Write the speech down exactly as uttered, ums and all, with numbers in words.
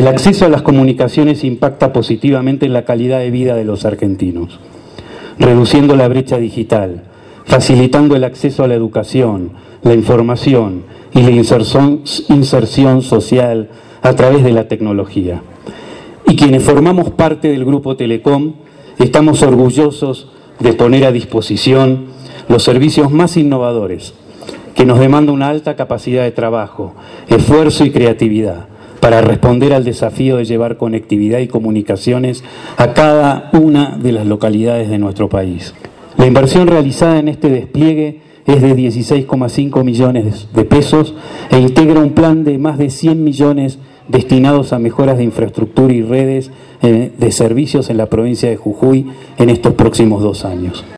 El acceso a las comunicaciones impacta positivamente en la calidad de vida de los argentinos, reduciendo la brecha digital, facilitando el acceso a la educación, la información y la inserción, inserción social a través de la tecnología. Y quienes formamos parte del Grupo Telecom estamos orgullosos de poner a disposición los servicios más innovadores, que nos demanda una alta capacidad de trabajo, esfuerzo y creatividad para responder al desafío de llevar conectividad y comunicaciones a cada una de las localidades de nuestro país. La inversión realizada en este despliegue es de dieciséis coma cinco millones de pesos e integra un plan de más de cien millones destinados a mejoras de infraestructura y redes de servicios en la provincia de Jujuy en estos próximos dos años.